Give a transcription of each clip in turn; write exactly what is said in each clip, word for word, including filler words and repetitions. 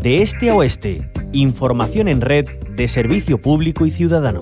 de este a oeste. Información en red de Servicio Público y Ciudadano.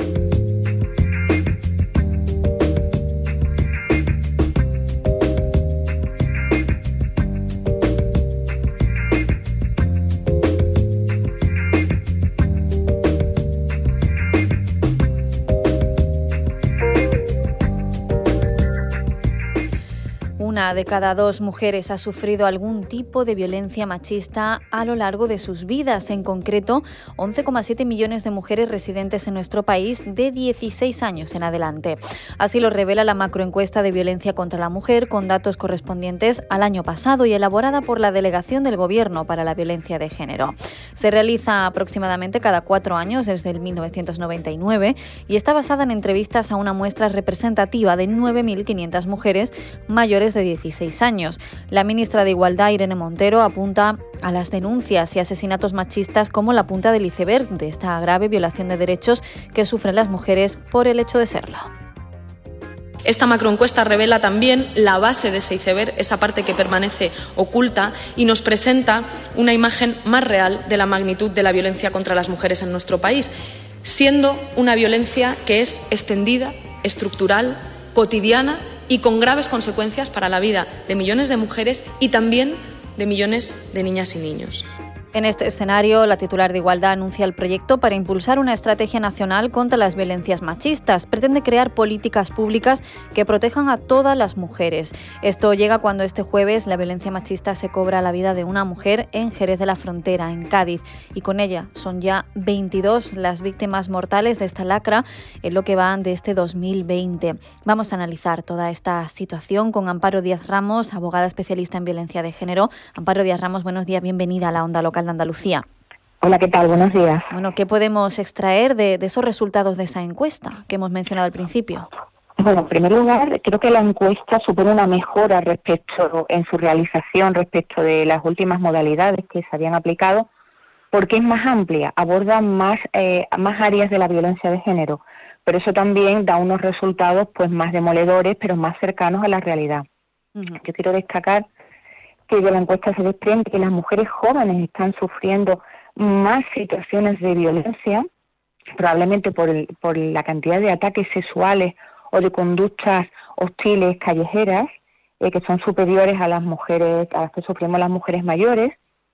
Una de cada dos mujeres ha sufrido algún tipo de violencia machista a lo largo de sus vidas. En concreto, once coma siete millones de mujeres residentes en nuestro país de dieciséis años en adelante. Así lo revela la macroencuesta de violencia contra la mujer, con datos correspondientes al año pasado y elaborada por la Delegación del Gobierno para la Violencia de Género. Se realiza aproximadamente cada cuatro años desde el mil novecientos noventa y nueve y está basada en entrevistas a una muestra representativa de nueve mil quinientas mujeres mayores de dieciséis años. La ministra de Igualdad, Irene Montero, apunta a las denuncias y asesinatos machistas como la punta del iceberg de esta grave violación de derechos que sufren las mujeres por el hecho de serlo. Esta macroencuesta revela también la base de ese iceberg, esa parte que permanece oculta, y nos presenta una imagen más real de la magnitud de la violencia contra las mujeres en nuestro país, siendo una violencia que es extendida, estructural, cotidiana y con graves consecuencias para la vida de millones de mujeres y también de millones de niñas y niños. En este escenario, la titular de Igualdad anuncia el proyecto para impulsar una estrategia nacional contra las violencias machistas. Pretende crear políticas públicas que protejan a todas las mujeres. Esto llega cuando este jueves la violencia machista se cobra la vida de una mujer en Jerez de la Frontera, en Cádiz. Y con ella son ya veintidós las víctimas mortales de esta lacra en lo que van de este dos mil veinte. Vamos a analizar toda esta situación con Amparo Díaz Ramos, abogada especialista en violencia de género. Amparo Díaz Ramos, buenos días, bienvenida a la Onda Local de Andalucía. Hola, ¿qué tal? Buenos días. Bueno, ¿qué podemos extraer de, de esos resultados de esa encuesta que hemos mencionado al principio? Bueno, en primer lugar, creo que la encuesta supone una mejora respecto en su realización respecto de las últimas modalidades que se habían aplicado, porque es más amplia, aborda más, eh, más áreas de la violencia de género, pero eso también da unos resultados pues más demoledores, pero más cercanos a la realidad. Uh-huh. Yo quiero destacar que de la encuesta se desprende que las mujeres jóvenes están sufriendo más situaciones de violencia, probablemente por, el, por la cantidad de ataques sexuales o de conductas hostiles callejeras, eh, que son superiores a las mujeres, a las que sufrimos las mujeres mayores.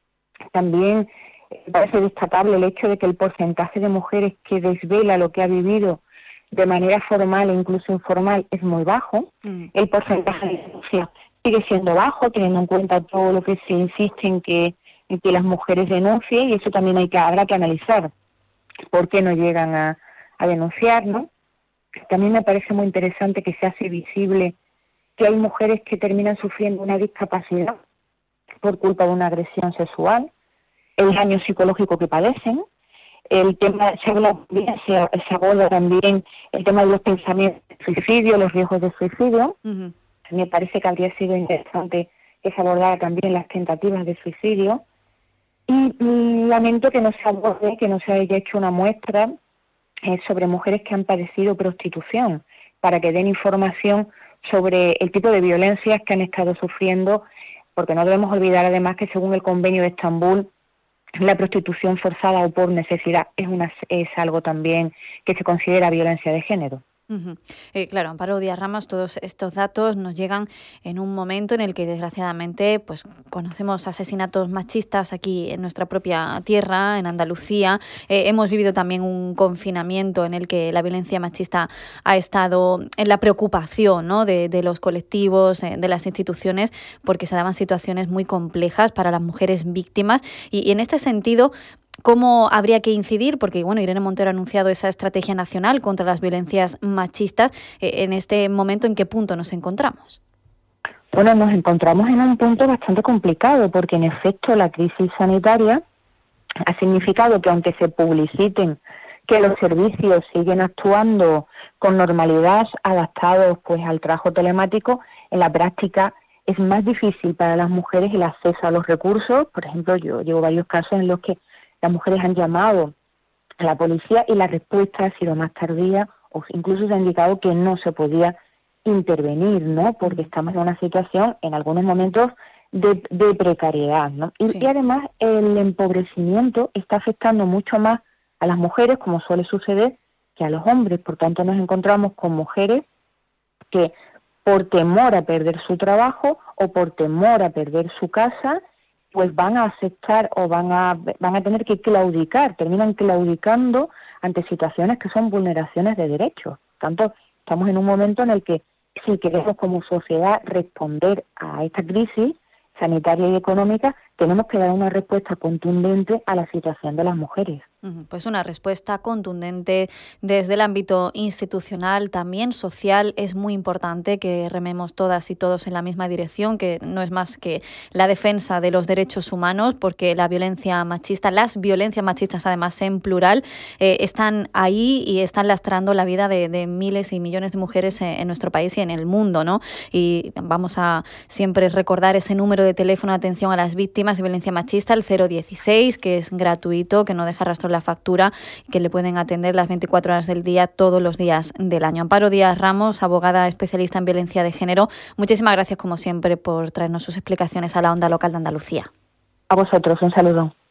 También eh, parece destacable el hecho de que el porcentaje de mujeres que desvela lo que ha vivido de manera formal e incluso informal es muy bajo. Mm. El porcentaje de denuncia sigue siendo bajo, teniendo en cuenta todo lo que se insiste en que, en que las mujeres denuncien, y eso también hay que habrá que analizar por qué no llegan a, a denunciar, ¿no? También me parece muy interesante que se hace visible que hay mujeres que terminan sufriendo una discapacidad por culpa de una agresión sexual, el daño psicológico que padecen, el tema, se habla bien, se, se aborda también el tema de los pensamientos de suicidio, los riesgos de suicidio. Uh-huh. Me parece que habría sido interesante que se abordara también las tentativas de suicidio. Y, y lamento que no se aborde, que no se haya hecho una muestra eh, sobre mujeres que han padecido prostitución, para que den información sobre el tipo de violencias que han estado sufriendo, porque no debemos olvidar además que según el Convenio de Estambul, la prostitución forzada o por necesidad es, una, es algo también que se considera violencia de género. Uh-huh. Eh, claro, Amparo Díaz Ramos, todos estos datos nos llegan en un momento en el que desgraciadamente pues conocemos asesinatos machistas aquí en nuestra propia tierra, en Andalucía. Eh, hemos vivido también un confinamiento en el que la violencia machista ha estado en la preocupación, ¿no?, de, de los colectivos, eh, de las instituciones, porque se daban situaciones muy complejas para las mujeres víctimas. Y, y en este sentido, ¿cómo habría que incidir? Porque bueno, Irene Montero ha anunciado esa estrategia nacional contra las violencias machistas. Eh, en este momento, ¿en qué punto nos encontramos? Bueno, nos encontramos en un punto bastante complicado, porque en efecto la crisis sanitaria ha significado que aunque se publiciten que los servicios siguen actuando con normalidad, adaptados pues al trabajo telemático, en la práctica es más difícil para las mujeres el acceso a los recursos. Por ejemplo, yo llevo varios casos en los que las mujeres han llamado a la policía y la respuesta ha sido más tardía, o incluso se ha indicado que no se podía intervenir, ¿no? Porque estamos en una situación, en algunos momentos, de, de precariedad, ¿no? Y, sí. y además el empobrecimiento está afectando mucho más a las mujeres, como suele suceder, que a los hombres. Por tanto, nos encontramos con mujeres que por temor a perder su trabajo o por temor a perder su casa, pues van a aceptar o van a van a tener que claudicar, terminan claudicando ante situaciones que son vulneraciones de derechos. Por tanto, estamos en un momento en el que si queremos como sociedad responder a esta crisis sanitaria y económica, tenemos que dar una respuesta contundente a la situación de las mujeres. Pues una respuesta contundente desde el ámbito institucional, también social. Es muy importante que rememos todas y todos en la misma dirección, que no es más que la defensa de los derechos humanos, porque la violencia machista, las violencias machistas además en plural, eh, están ahí y están lastrando la vida de, de miles y millones de mujeres en, en nuestro país y en el mundo, ¿no? Y vamos a siempre recordar ese número de teléfono de atención a las víctimas de violencia machista, el cero dieciséis, que es gratuito, que no deja rastro la factura, que le pueden atender las veinticuatro horas del día, todos los días del año. Amparo Díaz Ramos, abogada especialista en violencia de género, muchísimas gracias como siempre por traernos sus explicaciones a la Onda Local de Andalucía. A vosotros, un saludo.